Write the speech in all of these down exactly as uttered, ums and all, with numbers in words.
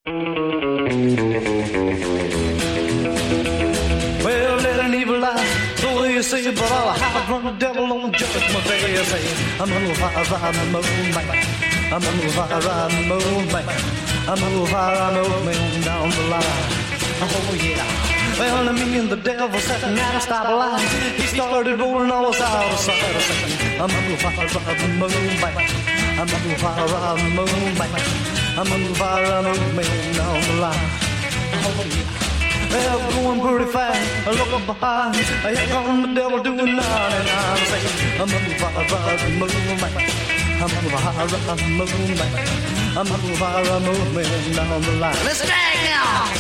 Well, let an evil lie, the way you say it, but I'll hide from the devil on judgment day. You say, I'm a little fire riding moonlight. I'm a little fire riding moonlight. I'm a little fire riding moonlight down the line. Oh yeah. Well, me and the devil sat at a stoplight. He started rolling all us out of sight. I said, I'm a little fire riding moonlight. I'm a little fire riding moonlight. I'm a little fire riding moonlight down the line. Oh yeah. Well, going pretty fast, I look up behind. Here come the devil doing ninety-nine. Saying, I'm a little fire riding moonlight. I'm a little fire riding moonlight. I'm a little fire riding moonlight down the line. Let's drag now.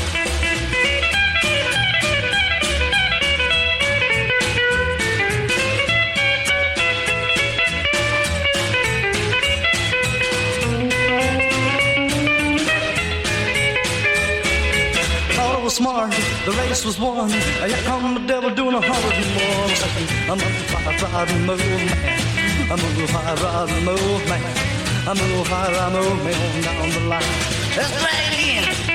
Smart, the race was won. Here come the devil doing a hundred and one. Saying, I'm a fire riding moonman. I'm a fire riding moonman. I'm a fire riding moonman down the line. Let's play it again.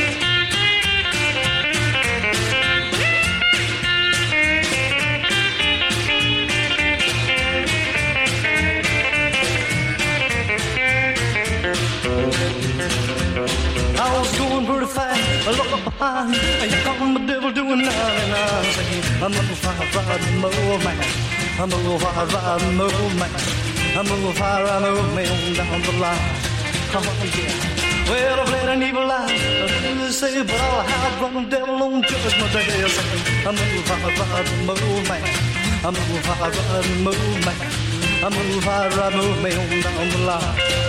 I was going pretty fast, I look up behind. Here come the devil doing ninety-nine. Saying, I'm a fire riding moonman. I'm a fire riding moonman. I'm a fire riding moonman down the line. Oh yeah. Well, I've let an evil lie, they say, but I'll hide from the devil on judgment day. Saying, I'm a fire riding moonman. I'm a fire riding moonman. I'm a fire riding moonman down the line.